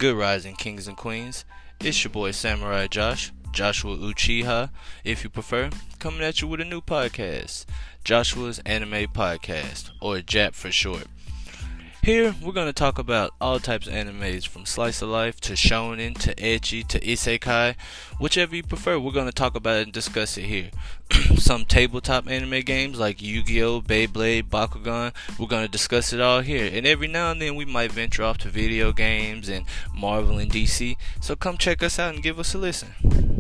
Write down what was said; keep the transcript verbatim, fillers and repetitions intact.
Good rising, kings and queens. It's your boy Samurai Josh, Joshua Uchiha, if you prefer, coming at you with a new podcast, Joshua's Anime Podcast, or Jap for short. Here, we're going to talk about all types of animes, from slice of life to shonen to ecchi to isekai, whichever you prefer. We're going to talk about it and discuss it here. Some tabletop anime games like Yu-Gi-Oh, Beyblade, Bakugan, we're going to discuss it all here. And every now and then we might venture off to video games and Marvel and D C, so come check us out and give us a listen.